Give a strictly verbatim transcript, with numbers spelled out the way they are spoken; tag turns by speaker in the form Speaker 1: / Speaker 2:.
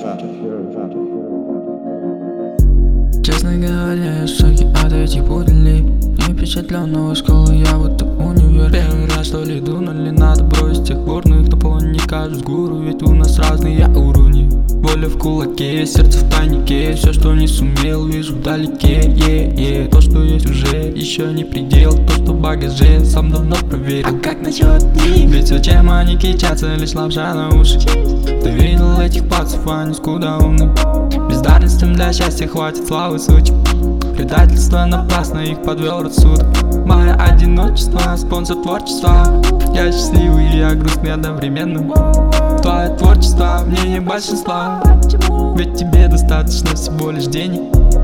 Speaker 1: Честно говоря, я в шоке от этих пуделей. Не впечатленного школы, я вот так универ. Первый раз что ли дунули, надо бросить тех бурных. На поле не кажут гуру, ведь у нас разные уровни. Воля в кулаке, сердце в панике. Все, что не сумел, вижу вдалеке. yeah, yeah. То, что есть уже, еще не предел. То, что в багаже, сам давно проверил. А как насчет них? Ведь все, чем они кичатся, лишь лапша на уши. Ты видел этих пацев, они скуда умны. Бездарностям для счастья хватит славы сути. Предательство напрасно, их подвел рассудок. Мое одиночество, спонсор творчества. Я счастливый и я грустный одновременно. Твое творчество, мнение большинства. Ведь тебе достаточно всего лишь денег.